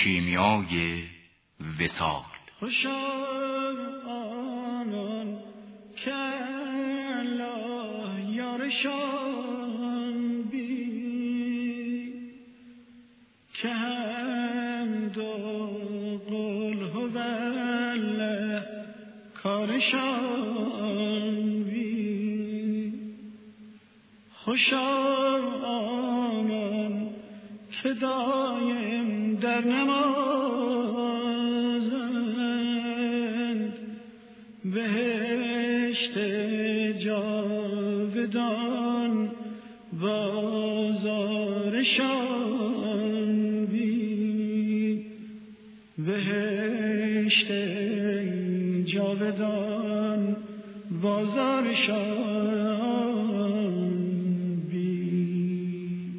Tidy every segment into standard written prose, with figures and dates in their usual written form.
کیمیای وصال. خوشا آنان که الله یارشان بی، که حمد و قل هو الله کارشان بی. خوشا آنان که دایم در نمازند، بهشت جاودان بازارشان بی. بهشت جاودان بازارشان بی.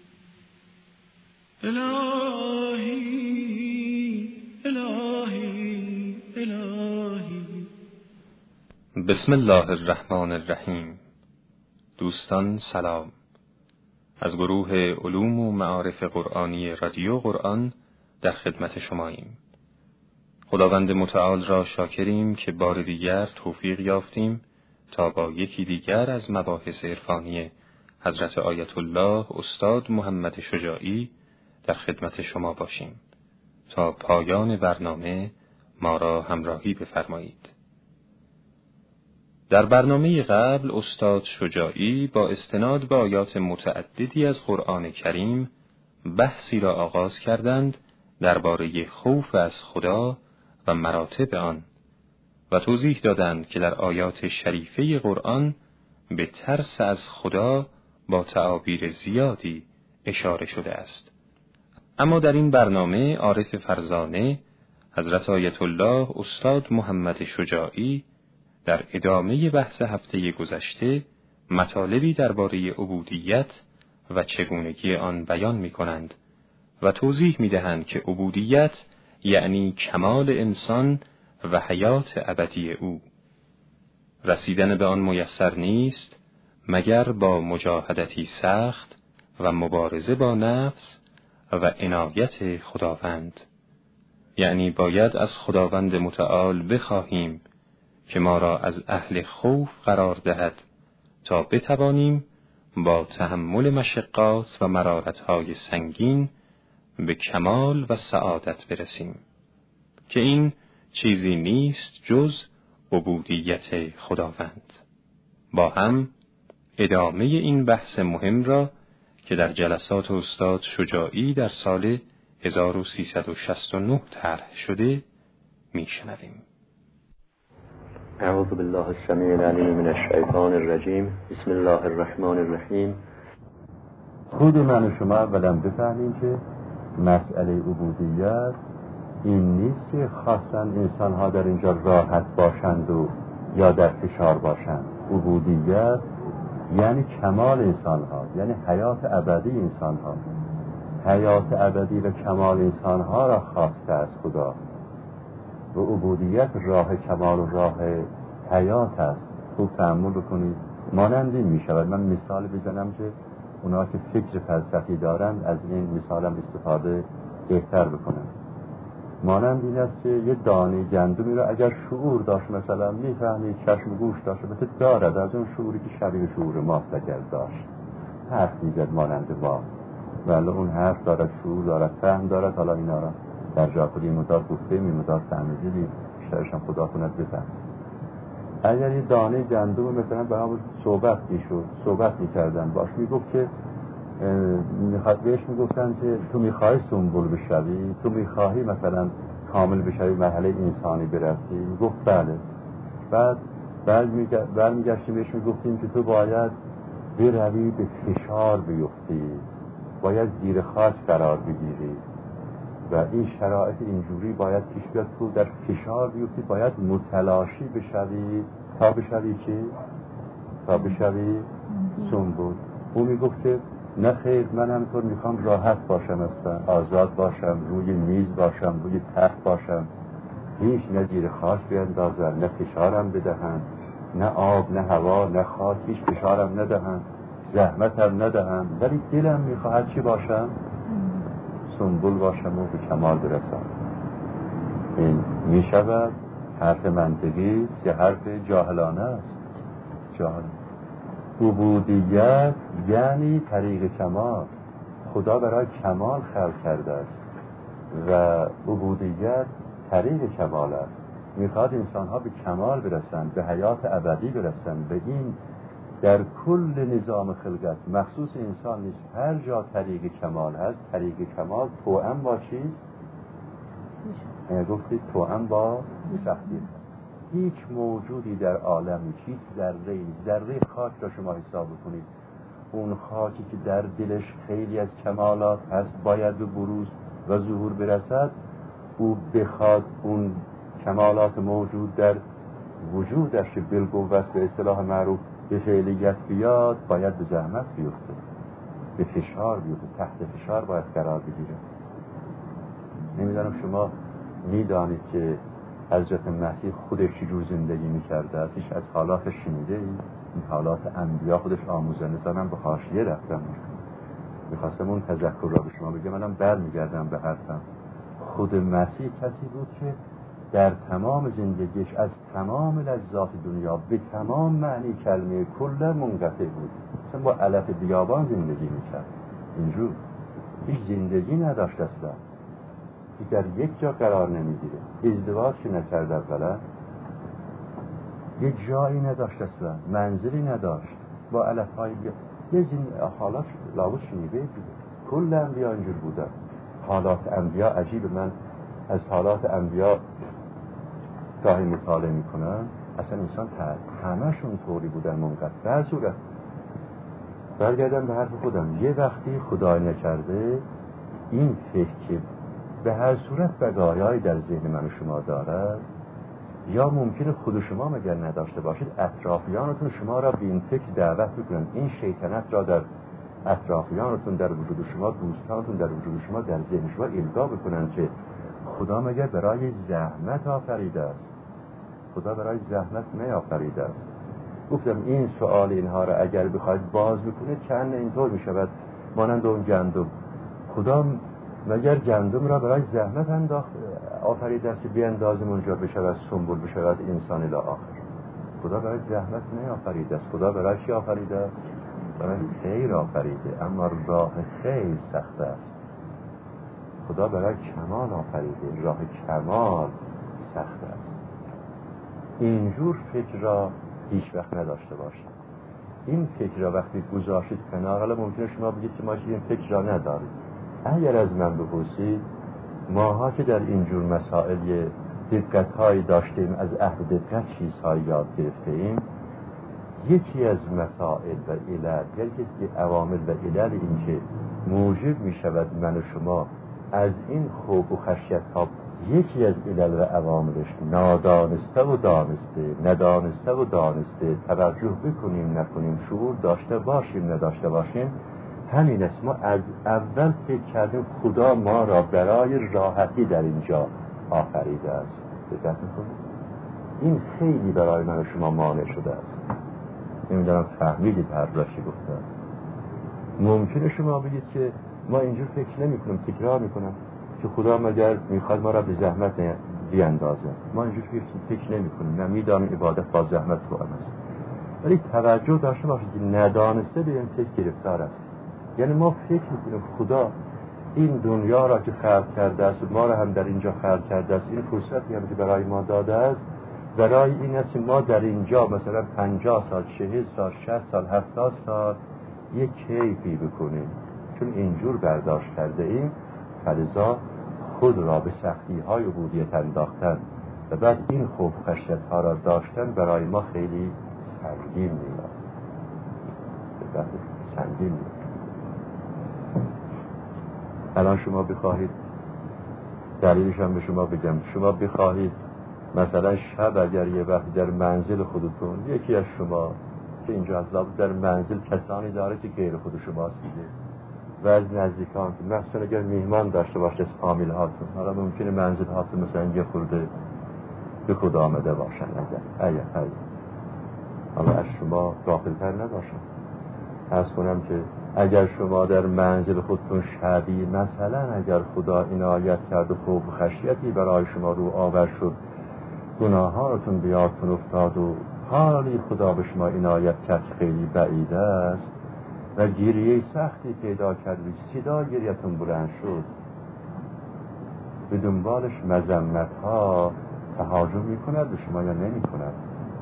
الهی الهی الهی. بسم الله الرحمن الرحیم. دوستان سلام. از گروه علوم و معارف قرآنی رادیو قرآن در خدمت شماییم. خداوند متعال را شاکریم که بار دیگر توفیق یافتیم تا با یکی دیگر از مباحث عرفانی حضرت آیت الله استاد محمد شجاعی در خدمت شما باشیم. تا پایان برنامه ما را همراهی بفرمایید. در برنامه قبل استاد شجاعی با استناد به آیات متعددی از قرآن کریم بحثی را آغاز کردند درباره خوف از خدا و مراتب آن و توضیح دادند که در آیات شریفه قرآن به ترس از خدا با تعابیر زیادی اشاره شده است. اما در این برنامه عارف فرزانه حضرت آیت الله استاد محمد شجاعی در ادامه بحث هفته گذشته مطالبی درباره عبودیت و چگونگی آن بیان می کنند و توضیح می دهند که عبودیت یعنی کمال انسان و حیات ابدی او. رسیدن به آن میسر نیست مگر با مجاهدتی سخت و مبارزه با نفس و عنایت خداوند. یعنی باید از خداوند متعال بخواهیم که ما را از اهل خوف قرار دهد تا بتوانیم با تحمل مشقات و مرارت‌های سنگین به کمال و سعادت برسیم که این چیزی نیست جز عبودیت خداوند. با هم ادامه این بحث مهم را که در جلسات استاد شجاعی در سال 1369 طرح شده میشنویم. اعوذ بالله السمیع العلیم من الشیطان الرجیم. بسم الله الرحمن الرحیم. خود من و شما اولا بفهمیم که مسئله عبودیت این نیست که خواستن انسان‌ها در اینجا راحت باشند و یا در فشار باشند. عبودیت یعنی کمال انسان‌ها، یعنی حیات ابدی انسان‌ها. حیات ابدی و کمال انسان‌ها را خواسته از خدا و عبودیت راه کمال و راه حیات است. خوب تأمل بکنید. مانند این می‌شود. من مثال بزنم که اونا که فکر فلسفی دارند از این مثالم استفاده بهتر بکنن. مانند این است که یه دانه گندمی را اگر شعور داشت، مثلا میفهمید، چشم و گوش داشت، مثلا دارد از اون شعوری که شبیه شعور ماست اگر داشت، حرف میزد مانند ما، ولی اون حرف دارد، شعور دارد، فهم دارد. حالا اینا را در جا خودی مدار گفته میمدار فهمیدید، بیشترش هم خدا کند بفهم. اگر یه دانه گندم مثلا به هم صحبت میکردن باش، میگفت که بهش میگفتن که تو میخوای سنبول بشوی، تو میخواهی مثلا کامل بشوی، مرحله انسانی برسی. میگفت بله. بعد برمیگشتیم بهش میگفتیم که تو باید بروی به فشار بیفتی، باید زیر خاک قرار بگیری و این شرایط اینجوری باید پیش بیاد، تو در فشار بیفتی، باید متلاشی بشوی تا بشوی چی؟ تا بشوی سنبول. او میگفت که نه خیر، من همینطور میخوام راحت باشم، اصلا آزاد باشم، روی میز باشم، روی تخت باشم، هیچ نه زیر خاک بیندازن، نه فشارم بدهن، نه آب، نه هوا، نه خاک، هیچ فشارم ندهن، زحمتم ندهن، ولی دلم میخواهد چی باشم؟ سنبل باشم و به کمال برسم. این می شود حرف منطقی است یا حرف جاهلانه است؟ جاهل. عبودیت یعنی طریق کمال. خدا برای کمال خلق کرده است و عبودیت طریق کمال است. میخواد انسانها به کمال برسند، به حیات ابدی برسند. به این در کل نظام خلقت مخصوص انسان نیست، هر جا طریق کمال هست. طریق کمال توأم با چیست؟ گفتید توأم با سختی. هیچ موجودی در عالم، هیچ ذره خاک را شما حساب بکنید، اون خاکی که در دلش خیلی از کمالات هست باید به بروز و ظهور برسد، او بخواد اون کمالات موجود در وجودش بالقوت به اصطلاح معروف به فعلیت بیاد، باید به زحمت بیفته، به فشار بیفته، تحت فشار باید قرار بگیره. نمیدانم شما میدانید که حضرت مسیح خودش چجور زندگی میکرده است؟ هیچ از حالاتش شنیده اید؟ این حالات انبیا خودش آموزنده زنم به حاشیه رفتم. میخواستم اون تذکر را به شما بگم، منم برمیگردم به حرفم. خود مسیح کسی بود که در تمام زندگیش از تمام لذات دنیا به تمام معنی کلمه کل منقطع بود. مثلا با علف بیابان زندگی میکرد، اینجور هیچ زندگی نداشت اصلا، در یک جا قرار نمیگیره، ازدواج نکرد اولا، یک جایی نداشت اصلا، منزلی نداشت، با علفهای یه حالات لابد شنیده بود. کل انبیا اینجور بودن. حالات انبیا عجیب، من از حالات انبیا گاهی مطالعه میکنم، اصلا انسان همه‌شون طوری بودن منقطع. در صورت برگردم به حرف خودم، یه وقتی خدای نکرده این فکر که به هر صورت بقایایی در ذهن من و شما دارد، یا ممکنه خود شما مگر نداشته باشید، اطرافیانتون شما را به این فکر دعوت بکنن، این شیطنت را در اطرافیانتون، در وجود شما، دوستانتون در وجود شما، در ذهن شما القا بکنن که خدا مگر برای زحمت آفریده است؟ خدا برای زحمت نیافریده است. گفتم این سوال اینها را اگر بخواید باز بکنید چند اینطور میشود مانند اون گندم. خدا مگر گندم را برای زحمت آفریده است که بیاندازیم اونجا بشود سنبل، بشود انسان الی آخر؟ خدا برای زحمت نیافریده است. خدا برای چی آفریده است؟ برای خیر آفریده، اما راه خیر سخت است. خدا برای کمال آفریده، راه کمال سخت است. اینجور فکر را هیچ وقت نداشته باشید. این فکر را وقتی گذاشتید کنار، حالا ممکنه شما بگید که ما این فکر را نداریم. اگر از من بپرسید، ماها که در اینجور مسائل دقت‌هایی داشتیم، از اهل دقت چیزهایی یاد گرفتیم، یکی از مسائل و علل، یکی از عوامل و علل این که موجب می شود من و شما از این خوف و خشیت ها، یکی از علل و عواملش نادانسته و دانسته، ندانسته و دانسته، توجه بکنیم نکنیم، شعور داشته باشیم نداشته باشیم، همین است. ما از اول فکر کردیم خدا ما را برای راحتی در اینجا آفریده است. دقت می‌کنید؟ این خیلی برای من و شما مانع شده است. نمیدونم فهمیدید حرف را چی گفتم؟ ممکنه شما بگید که ما اینجور فکر نمی‌کنیم، تکرار می‌کنم که خدا مگر میخواد ما را به زحمت بیاندازه. ما اینجور فکر نمی‌کنیم، نه می‌دانیم عبادت با زحمت رو است. ولی توجه داشته باشید که ندانسته به این فکر گرفتار است. یعنی ما فکر می‌کنیم خدا این دنیا را که خلق کرده است و ما را هم در اینجا خلق کرده است، این فرصتی هم که برای ما داده است، برای این است که ما در اینجا مثلا 50 سال، 40 سال، 60 سال، 70 سال یک کیفی بکنیم، چون اینجور برداشت کرده ایم. فلذا خود را به سختی های عبودیت انداختن و بعد این خوف خشیت ها را داشتن برای ما خیلی سنگین میاد. سنگین میاد. الان شما بخواهید، دلیلش هم به شما بگم، شما بخواهید مثلا شب اگر یه وقت در منزل خودتون یکی از شما که اینجا از لابد در منزل کسانی داره که غیر خود شماست دیگه و از نزدیکان، که مثلا اگر میهمان داشته باشه از فامیل هاتون، حالا ممکنه منزل هاتون مثلا یه خورده به خود آمده باشن، اگر حالا از شما داخلتر نباشن، عرض کنم که اگر شما در منزل خودتون شبی مثلا اگر خدا عنایت کرد و خوف و خشیتی برای شما رو آور شد، گناهانتون بیادتون افتاد و حالی خدا به شما عنایت کرد خیلی بعید است و گریه سختی پیدا کردید، صدا گریه‌تون بلند شد، به دنبالش مذمت ها تهاجم میکند به شما یا نمی کند؟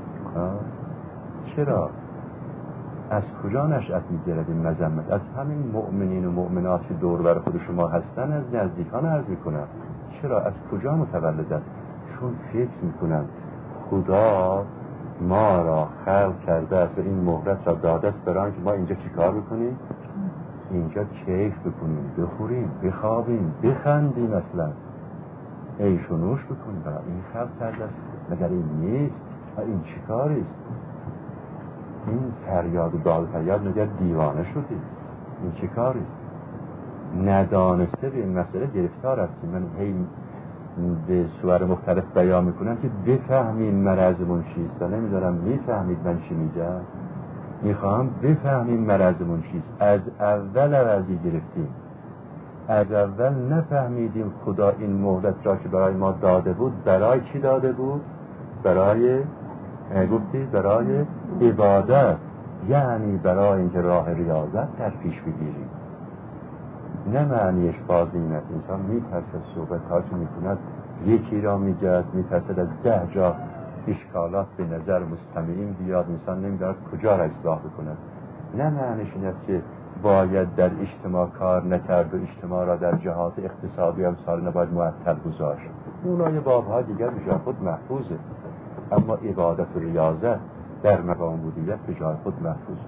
چرا؟ از کجا نشأت میگیرد این مذمت؟ از همین مؤمنین و مؤمنات که دور بر خود شما هستن، از نزدیکان عرض میکنم. چرا؟ از کجا متولد است؟ چون فکر میکنن خدا ما را خلق کرده است و این مهلت را داده است برای که ما اینجا چیکار بکنیم؟ اینجا کیف بکنیم، بخوریم، بخوابیم، بخندیم، اصلا عیش و نوش بکنیم. برای این خلق کرده است. مگر این نیست؟ و این چیکاری است؟ این فریاد و داد فریاد مگر دیوانه شدی؟ این چیکاری است؟ ندانسته به این مسئله گرفتار هستیم. من هی به صور مختلف بیان میکنم که بفهمیم مرضمون چیست و نمیدارم میفهمید من چی میگم. میخوام بفهمیم مرضمون چیست. از اول عوضی گرفتیم، از اول نفهمیدیم خدا این مهلت را که برای ما داده بود برای چی داده بود؟ برای برای عبادت، یعنی برای اینکه راه ریاضت در پیش بگیریم. نه معنیش باز این است انسان میترسد صحبت ها که میکند یکی را میگد، میترسد از 10 جا اشکالات به نظر مستمعین بیاد، انسان نمیداند کجا را اصلاح بکند. نه معنیش این است که باید در اجتماع کار نکرد و اجتماع را در جهات اقتصادی هم سال نباید معطل گذاشت. اونای بابها دیگر به جای خود محفوظه، اما عبادت و ریاضت در مقام عبودیت به جای خود محفوظه.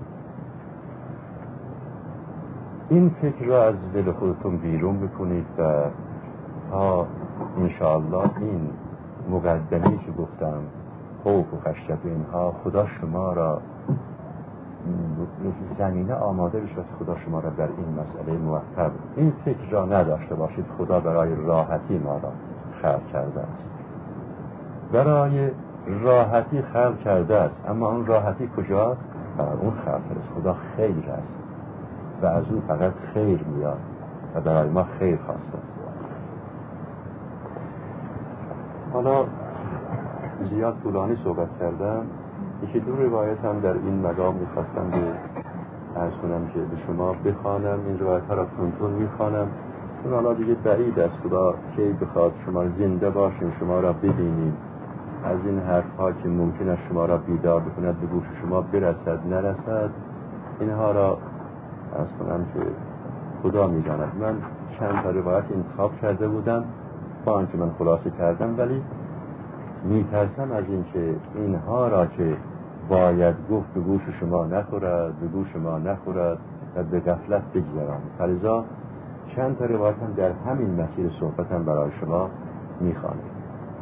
این فکر را از دل خودتون بیرون بکنید و تا انشاءالله این مقدمی که گفتم خوف و خشیت اینها خدا شما را زمینه آماده بشود، خدا شما را در این مسئله موفق. این فکر را نداشته باشید خدا برای راحتی ما را خلق کرده است. برای راحتی خلق کرده است، اما اون راحتی کجاست؟ برای اون خلق است. خدا خیر است و از اون فقط خیر میاد و برای ما خیر خواسته است. حالا زیاد طولانی صحبت کردم. یکی دو روایت هم در این مقام میخواستم به عرض کنم که به شما بخوانم. این روایت ها را تون میخوانم چون حالا دیگه بعید است خدا کی بخواد شما زنده باشیم شما را ببینیم. از این حرف ها که ممکن است شما را بیدار بکند به گوش شما برسد نرسد، اینها را عرض کنم که خدا میداند. من چند تا روایت انتخاب کرده بودم با آنکه من خلاصه کردم، ولی میترسم از این که اینها را که باید گفت به گوش شما نخورد، به گوش ما نخورد و به غفلت بگذرانید. فلذا چند تا روایت هم در همین مسیر صحبتم برای شما میخوانم.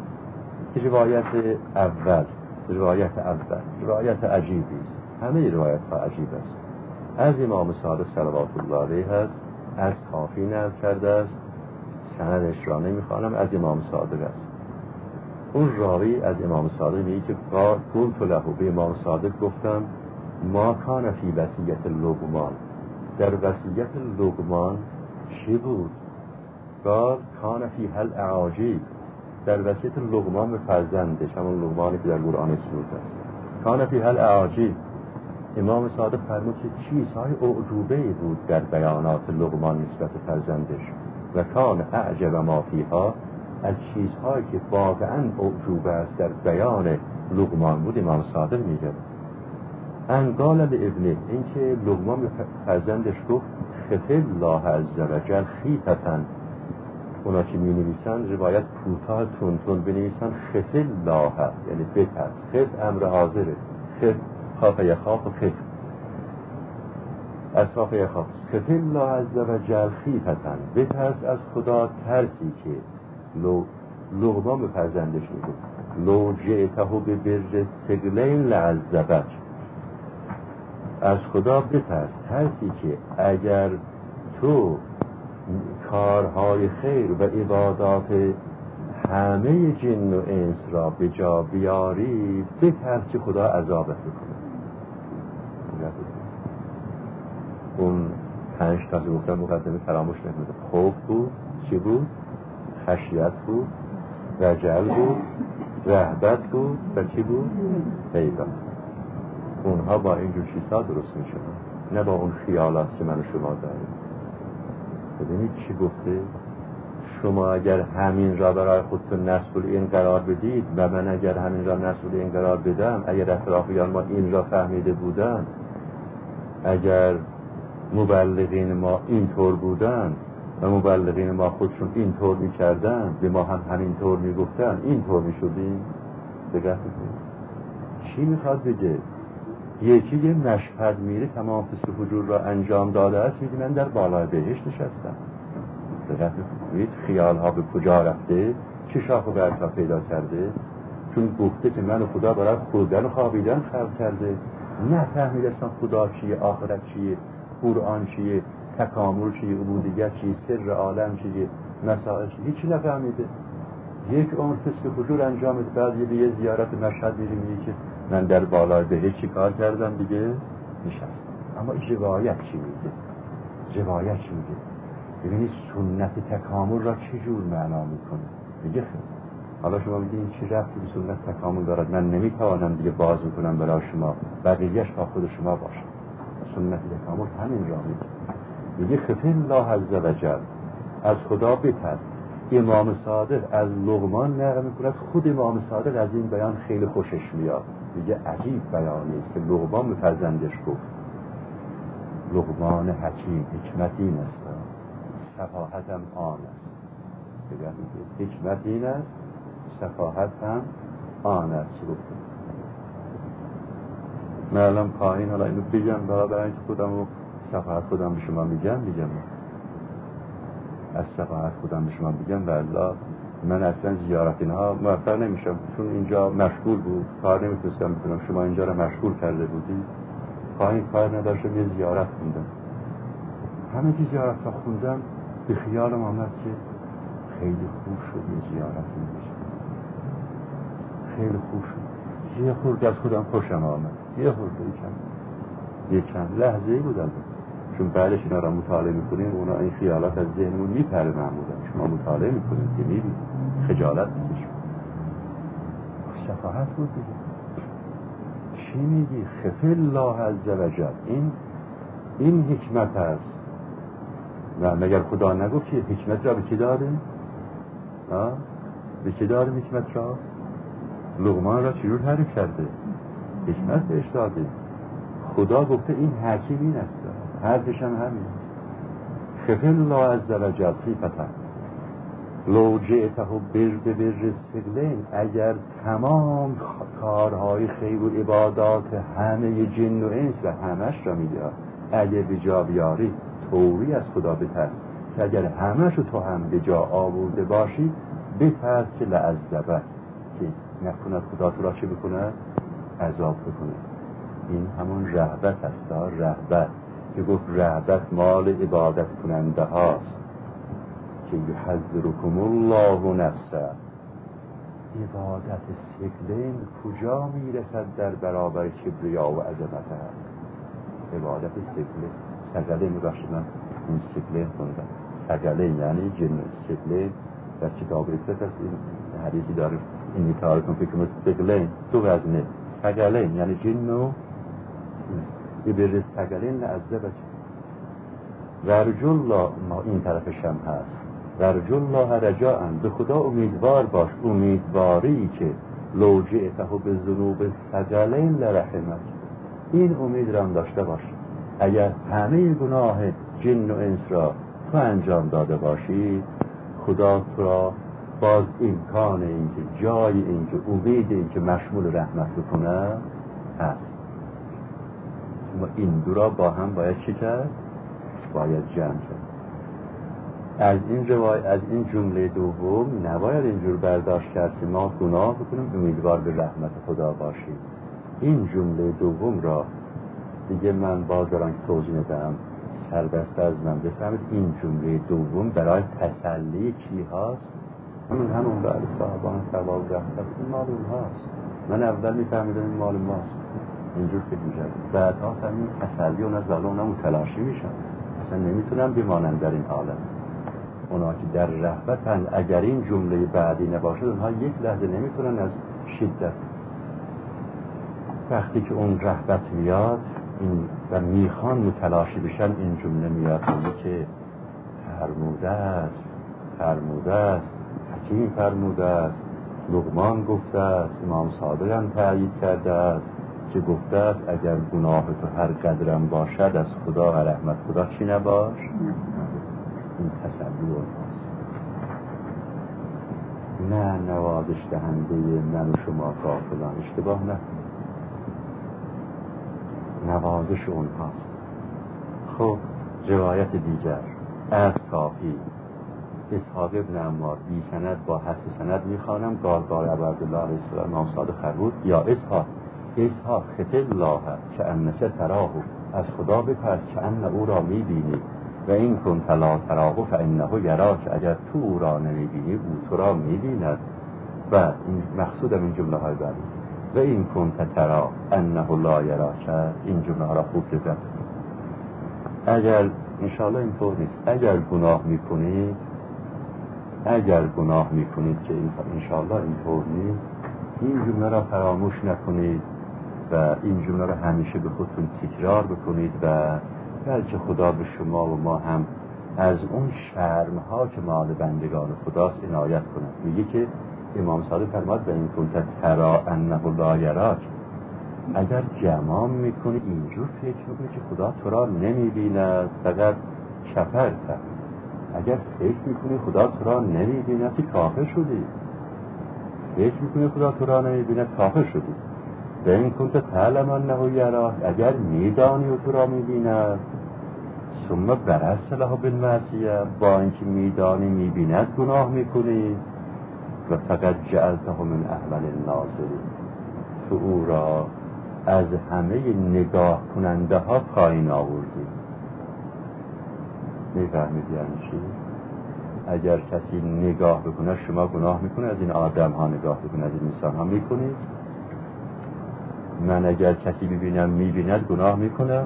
روایت عجیبی است. همه روایت ها عجیب است. از امام صادق صلوات الله علیه است، از کافی نقل کرده است، سندش را نمیخوانم، از امام صادق است. اون راوی از امام صادق میگه که قلت له، به امام صادق گفتم ما کان فی وصیت لقمان، در وصیت لقمان چی بود؟ قال کان فی هل اعاجیب، در وصیت لقمان به فرزندش، همون لقمانی که در قرآن اسمش است، کان فی هل اعاجیب. امام صادق فرمود که چیزهای اعجوبه بود در بیانات لقمان نسبت فرزندش و کان اعجب ما فیها، از چیزهایی که واقعا اعجوبه است در بیان لقمان بود امام صادق میگه انقال لابنه، اینکه لقمان به فرزندش گفت خف الله عز وجل خیفتن. اونا که می نویسن روایت کوتاه تون بنویسن خف الله، یعنی بترس. خف امر حاضره، خف خاف یخاف و خف از خاف یخاف. خف الله عز وجل خیفتن، بترس از خدا ترسی که لقمان به فرزندش میگه لو جئته به بر ثقلین لعذبک، از خدا بترس، ترسی که اگر تو کارهای خیر و عبادات همه جن و انس را به جا بیاری بترس که خدا عذابت بکنه. اون 5 تا گفتم مقدمه فراموش نکنید. خوف بود، چی بود؟ خشیت بود، رجل بود، رهبت بود و چی بود؟ حیبت. اونها با اینجور چیزها درست میشن، نه با اون خیالات که من و شما داریم. ببینید چی گفته؟ شما اگر همین را برای خودتون نسل این قرار بدید و من اگر همین را نسل این قرار بدم، اگر اطرافیان ما این را فهمیده بودن، اگر مبلغین ما اینطور بودن و مبلغین ما خودشون اینطور میکردن، به ما هم همینطور میگفتن، اینطور میشدیم. دقت کنید چی میخواد بگه؟ یکی یه مشهد میره تمام فسق و فجور را انجام داده است، میگه من در بالای بهشت نشستم. دقت کنید خیال ها به کجا رفته، چه شاخ و برگ پیدا کرده، چون گفته که من و خدا برای خوردن و خوابیدن خلق کرده. نه فهمید اصلا خدا چیه، آخرت چیه، قرآن چیه، تکامل چیه، عبودیت چیه، سر عالم چیه، مسائل چیه، هیچی نفهمیده. یک عمر فسق و فجور انجام ده، بعد یه زیارت مشهد میگه که من در بالای بهشت چی کار کردم دیگه نشستم. اما روایت چی میگه؟ روایت چی میگه؟ ببینید سنت تکامل را چه جور معنا میکنه. میگه حالا شما میگید این چی رفتی به سنت تکامل دارد، من نمیتوانم دیگه باز میکنم برای شما، بقیه‌اش با خود شما باشه. سنت تکامل همین را میگه خف الله عز وجل، از خدا بپرس. امام صادق از لقمان نقل میکند، خود امام صادق از این بیان خیلی خوشش میاد. میگه عجیب بیانی است که لقمان به فرزندش گفت. لقمان حکیم، حکمت این است، صفاحت هم آن است. حکمت این است، صفاحت هم آن است. گفتم من الان پایین حالا اینو بگم برای اینکه خودم و صفاحت خودم به شما میگم از صفاحت خودم به شما بگم، والله من اصلا زیارت اینها موفق نمیشم، چون اینجا مشغول بود، کار نمیتونستم بکنم. شما اینجا رو مشغول کرده بودی، پایین کار نداشتم، یه زیارت خوندم. همه که زیارت ها خوندم به خیالم آمد که خیلی خوب شد یه زیارت میشه، خیلی خوب شد، یه خورده از خودم خوشم آمد، یه خورده یه کم لحظه‌ای بودم. چون بعدش اینا را مطالعه میکنیم، اونا این خیالات از ذهنمون میپره معمولا. شما مطالعه میکنید که میبینید خجالت میکشید. صفاحت بود دیگه. چی میگی؟ خف الله عز وجل، این حکمت هست. و مگر خدا نگفت که حکمت را به کی داده؟ به کی داده حکمت را؟ لقمان را چجور تعریف کرده؟ حکمت بهش داده. خدا گفته این حکیم این است، حرفش هم همین. خف الله عز وجل خیفتن لو جئته بر سقلین، اگر تمام کارهای خیر و عبادات همه جن و انس و همش را میگه، اگر به جا بیاری طوری از خدا بترس که اگر همش رو تو هم به جا آورده باشی، بترس که لعذبه، که نکند خدا تو را چه بکند؟ عذاب بکنه. این همون رهبت است. رهبت که گفت رهبت مال عبادت کننده هاست، که یحذرکم الله نفسه. عبادت سکلین کجا میرسد در برابر کبریا و عظمت هست؟ عبادت سکلین میباشد. من این سکلین خوندم، سکلین یعنی جن. سکلین در کتاب ریفت هست، این حدیثی داره این میتاره کن فکر سکلین تو وزنه، سکلین یعنی جن و یه برد سکلین لعذبه. ورجو الله، ما این طرفش هم هست، ورجو الله رجاءً، به خدا امیدوار باش، امیدواری که لو جئته به ذنوب ثقلین لرحمک، این امید را داشته باش. اگر همه گناه جن و انس را تو انجام داده باشی، خدا تو را باز امکان اینکه جای اینکه امید اینکه مشمول رحمت بکنه هست. ما این دو را با هم باید چی کرد؟ باید جمع کرد. از این روایت، از این جمله دوم نباید اینجور برداشت کرد که ما گناه بکنیم امیدوار به رحمت خدا باشیم. این جمله دوم را دیگه من باز دارم توضیح ندم، سربسته از من بفهمید. این جمله دوم برای تسلی کی هاست؟ همون برای صاحبان ثواب رحمت، این مال اون هاست. من اول میفهمیدم این مال ماست، اینجور فکر می‌کردم. بعدها فهمیدم تسلی اون از والا اونم تلاشی میشن. اصلا نمیتونن بمانن در این عالم. اونا که در رهبتن، اگر این جمله بعدی نباشد اونها یک لحظه نمیتونن از شدت. وقتی که اون رهبت میاد این و میخوان متلاشی بشن، این جمله میاد که فرموده است حکیم فرموده است، لقمان گفته است، امام صادق هم تأیید کرده است که گفته است اگر گناه تو هر قدرم باشد از خدا و رحمت خدا چی نباش. این تسلی اونهاست، نه نوازش دهنده من و شما غافلان. اشتباه نکنید، نوازش اونهاست. خب روایت دیگر از کافی اسحاق ابن عمار بی سند با حذف سند میخوانم. قال عبدالله علیه السلام امام صادق فرمود یا اسحاق خطب الله که انک تراه، از خدا بپرس که ان او را میبینی، و این کنت لا تراه فانه یراک، اگر تو او را نمیبینی او تو را میبیند. و این مقصود این جمله های بعدی و این کنت ترا انه لا یراک، این جمله ها را خوب بگم. اگر انشاءالله اینطور نیست، اگر گناه میکنید که انشاءالله اینطور نیست، این جمله را فراموش نکنید و این جمله را همیشه به خودتون تکرار بکنید و بلکه خدا به شما و ما هم از اون شرم‌ها که مال بندگان خداست عنایت کند. میگه که امام صادق فرمود به این کنت ترا انه لا یراک، اگر گمان میکنی اینجور فکر میکنی که خدا تو را نمیبیند فقط کفرت، اگر فکر میکنی خدا تو را نمیبیند که کافر شدی. فکر میکنی خدا تو را نمیبیند کافر شدی. و این کنت تعلم انه یراک، اگر میدانی و تو را میبیند ثم برست له بالمعصیه، با اینکه میدانی میبیند گناه میکنی و فقط جعلته من احول الناظرین، تو او را از همه نگاه کننده ها پایین آوردی. میفهمید یعنی چی؟ اگر کسی نگاه بکنه شما گناه میکنه، از این آدم ها نگاه بکنه، از این انسان ها میکنید. من اگر کسی ببینم میبیند گناه میکنم،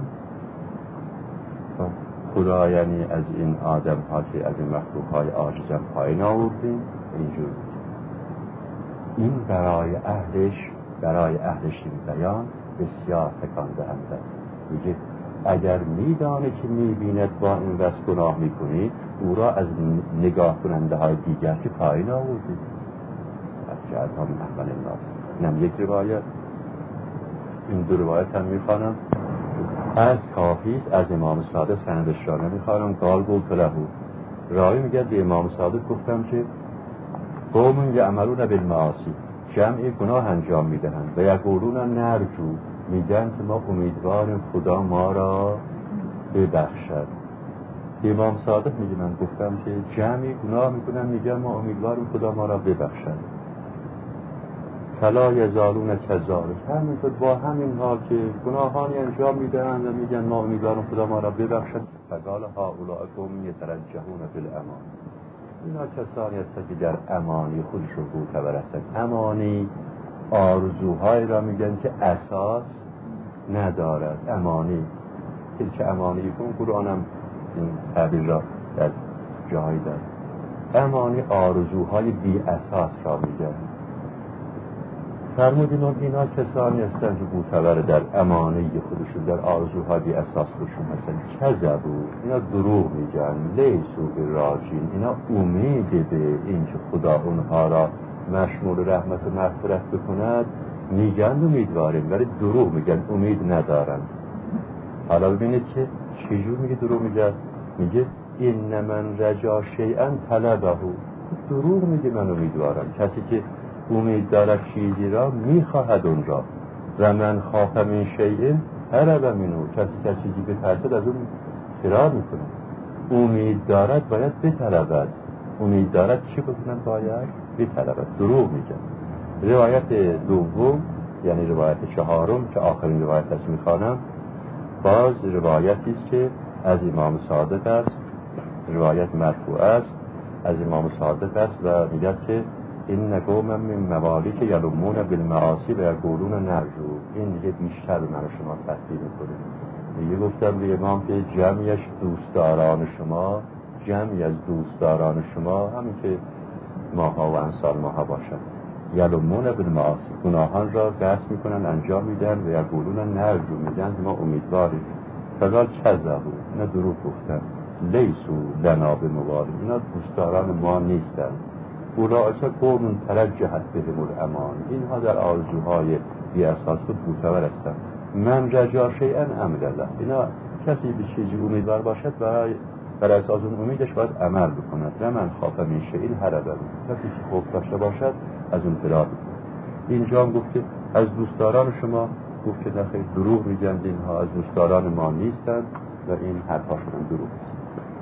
خدا یعنی از این آدم ها که از این مخلوق های عاجزم پایین آوردیم. اینجور این برای اهلش این بیان بسیار تکان دهنده است. میگه اگر میدانه که میبیند با این وصف گناه میکنی، او را از نگاه کننده های دیگر که پایین آوردید. از جهت ها من احمل الناس. اینم یک روایت. این دو روایت هم میخوانم. از کافیست از امام صادق سندش را نمیخوانم. قال قلت له، راوی میگه به امام صادق گفتم که قوم یعملون بالمعاصی، جمعی گناه انجام میدهند و یقولون نرجو، میگن که ما امیدواریم خدا ما را ببخشد. امام صادق میگه من گفتم که جمعی گناه میکنن میگن ما امیدواریم خدا ما را ببخشد. فلا یزالون کذالک، همینطور با همین حال که گناهانی انجام میدهند و میگن ما امیدواریم خدا ما را ببخشد. فقال هؤلاء قوم یترجحون بالامان، اینا کسانی هستند که در امانی خودشون معتبر هستند. امانی آرزوهای را میگن که اساس ندارد. امانی که امانی کن، قرآن هم این تعبیر را در جایی دارد. امانی آرزوهای بی اساس را میگن. فرمودین اینا کسانی هستند که معتبر در امانی خودشون، در آرزوهای بی اساس خودشون هستند. کذبوا، اینا دروغ میگن. لیسوا براجین، اینا امید به این که خدا اونها را مشمول رحمت و مغفرت بکند میگن امیدواریم، ولی دروغ میگن، امید ندارن. حالا ببینید که چجور میگه دروغ میگن. میگه این من رجا شیئا طلبه، دروغ میگه من امیدوارم. کسی که امید دارد چیزی را میخواهد اون را. و من خاف من شیء هرب منه، کسی که چیزی بترسد از اون فرار میکنه. امید دارد باید بطلبد. امید دارد چی بکنن؟ باید بطلبد. دروغ میگن. روایت دوم یعنی روایت چهارم که آخرین روایت است میخوانم، باز روایتی است که از امام صادق است، روایت مرفوع است از امام صادق است و میگه که این قوم من موالیک یلمون بالمعاصی و یقولون نرجو. این دیگه بیشتر من شما تفسیر میکنه. دیگه گفتم به امام که جمعیش دوستداران شما، جمعی از دوستداران شما همین که ماها و انصار ماها باشد، یلمون بالمعاصی، گناهان را دست میکنن انجام میدن و یقولون نرجو، میگن ما امیدواریم. فقال کذبوا، اینا دروغ گفتن، لیسو لنا بموالی، اینا دوستداران ما نیستن. اولئک قوم ترجحت بهم الامان، اینها در آرزوهای بی اساس خود معتبر هستند. من رجا شیئا عمل الله، اینا کسی به چیزی امیدوار باشد بر اساس اون امیدش باید عمل بکند. نه من خاف من شیء هربا، کسی که خوف داشته باشد از اون فرار بکند. اینجا هم گفته از دوستداران شما، گفت که نخیر دروغ میگن، اینها از دوستداران ما نیستند و این حرفاشون هم دروغ است.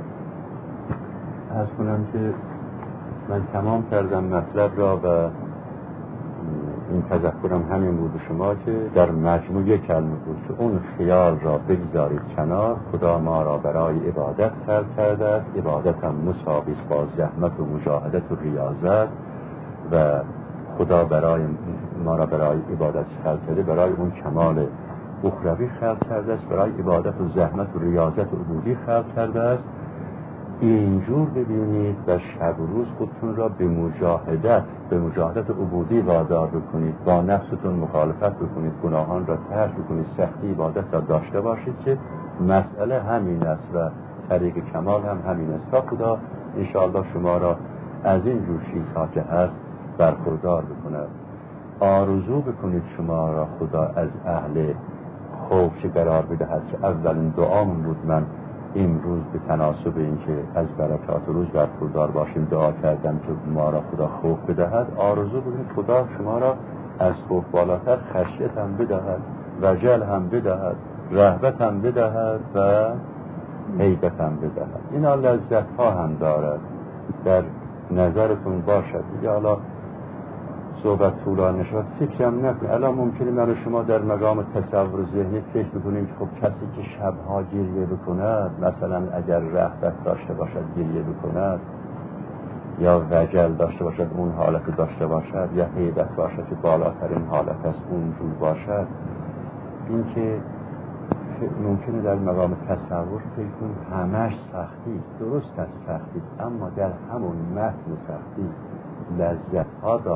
عرض کنم که من تمام کردم مطلب را و این تذکرم همین بود شما که در مجموعه کلمه بود که اون خیال را بگذارید کنار. خدا ما را برای عبادت خلق کرده است، عبادت هم مساوی است با زحمت و مجاهدت و ریاضت، و خدا برای ما را برای عبادت خلق کرده، برای اون کمال اخروی خلق کرده است، برای عبادت و زحمت و ریاضت و عبودی خلق کرده است. اینجور ببینید و شب و روز خودتون را به مجاهدت عبودی وادار بکنید، با نفستون مخالفت بکنید، گناهان را ترک بکنید، سختی عبادت را داشته باشید که مسئله همین است و طریق کمال هم همین است تا خدا انشاءالله شما را از این جور چیزها که هست برخوردار بکند. آرزو بکنید شما را خدا از اهل خوف که قرار بدهد، که اولین دعامون بود. من این روز به تناسب این که از برکات روز برخوردار باشیم دعا کردم که ما را خدا خوف بدهد. آرزو بکنید خدا شما را از خوف بالاتر خشیت هم بدهد، وجل هم بدهد، رهبت هم بدهد و هیبت هم بدهد. اینا لذت ها هم دارد، در نظرتون باشد. یا حالا صحبت طولانی شد، فکرم نکنید. الان ممکنه من و شما در مقام تصور ذهنی فکر بکنیم که خب کسی که شبها گریه بکند، مثلا اگر رهبت داشته باشد گریه بکند، یا وجل داشته باشد اون حالت داشته باشد، یا هیبت باشد که بالاترین حالت از اون جور باشد، این که ممکنه در مقام تصور فکر کنیم همش سختی است. درست از سختی است، اما در همون متن سختی لذت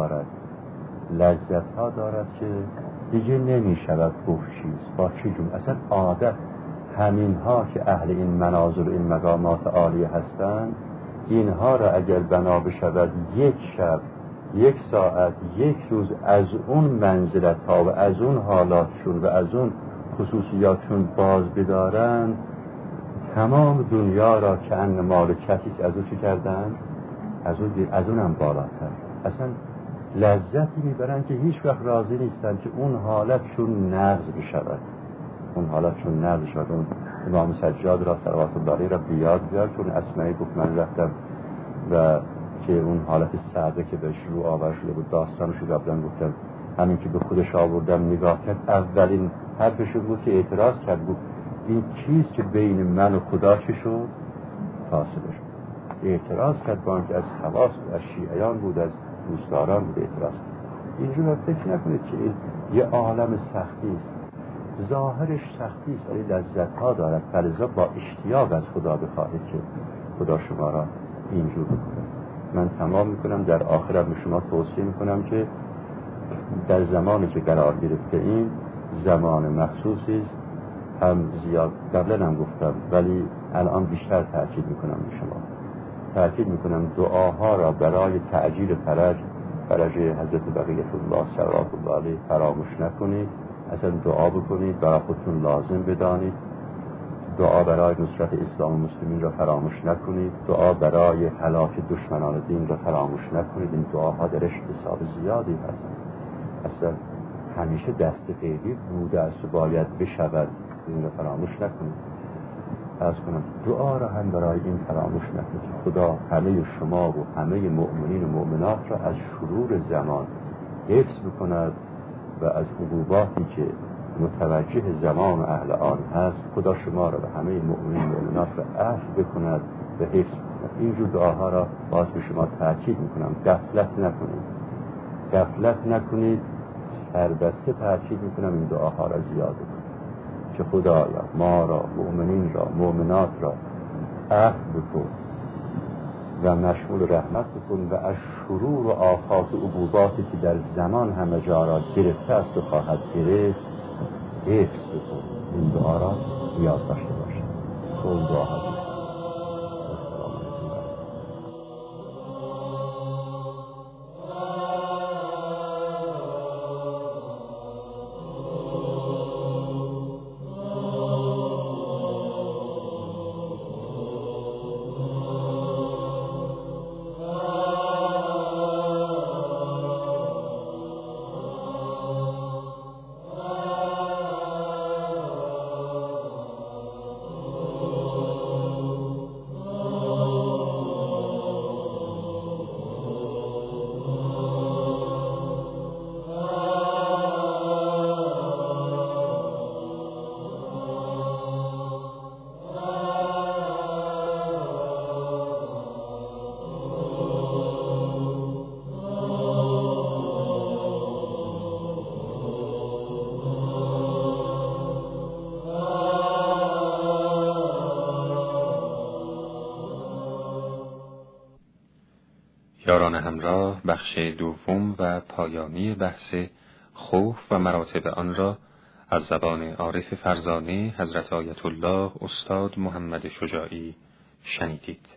ها دارد که دیگه نمی شود گفت چیز با چی جون. اصلا عادت همین ها که اهل این منازل و این مقامات عالیه هستند، اینها را اگر بنا بشود یک شب، یک ساعت، یک روز از اون منزلت ها و از اون حالاتشون و از اون خصوصیاتشون باز بدارن، تمام دنیا را که ان مال کسی که از اون چی کردن، از اون هم بالاتر. اصلا لذتی میبرن که هیچ وقت راضی نیستن که اون حالتشون نقض بشود. اون امام سجاد را صلوات الله علیه را بیاد بیار، چون اسمعی گفت من رفتم و که اون حالت سعده که بهش رو آور شده بود داستانش رو قبلا گفتم، همین که به خودش آوردم نگاه کرد، اولین حرفش بود که اعتراض کرد، بود این چیز که بین من و خدا چه شد؟ فاصله شد. اعتراض کرد با اینکه از خواص از شیعیان بود، از دوستداران بود اعتراض کرد. اینجور فکر نکنید که این یه عالم سختی است. ظاهرش سختی است ولی لذت ها دارد. فلذا با اشتیاق از خدا بخواهید که خدا شما را اینجور بکنه. من تمام میکنم، در آخرم به شما توصیه میکنم که در زمانی که قرار گرفته این زمان مخصوصی است، هم زیاد قبلا هم گفتم ولی الان بیشتر تأکید میکنم به شما، تأکید میکنم دعاها را برای تعجیل فرج حضرت بقیت الله صلوات الله علیه فراموش نکنید. اصلا دعا بکنید، برای خودتون لازم بدانید. دعا برای نصرت اسلام و مسلمین را فراموش نکنید. دعا برای هلاک دشمنان دین را فراموش نکنید. این دعاها درش حساب زیادی هست. اصلا همیشه دست غیبی بوده است و باید بشود، این را فراموش نکنید. عرض کنم دعا را هم برای این فراموش نکنید. خدا همه شما و همه مؤمنین و مؤمنات را از شرور زمان حفظ بکند و از عقوباتی که متوجه زمان و اهل آن هست، خدا شما را و همه مؤمنین و مؤمنات را عفو بکند و حفظ بکند. اینجور دعاها را باز به شما تاکید میکنم، غفلت نکنید، سربسته تاکید میکنم این دعاها را زیاد بکنید. که خدایا ما را، مؤمنین را، مؤمنات را عفو بکن و مشمول رحمت بکن و از شرور و آفات و عقوباتی که در زمان همه جا را گرفته است و خواهد گرفت حفظ بکن. این دعا را یاد داشته باشید. اون دعا هست. یاران همراه، بخش دوم و پایانی بحث خوف و مراتب آن را از زبان عارف فرزانه حضرت آیت الله استاد محمد شجاعی شنیدید.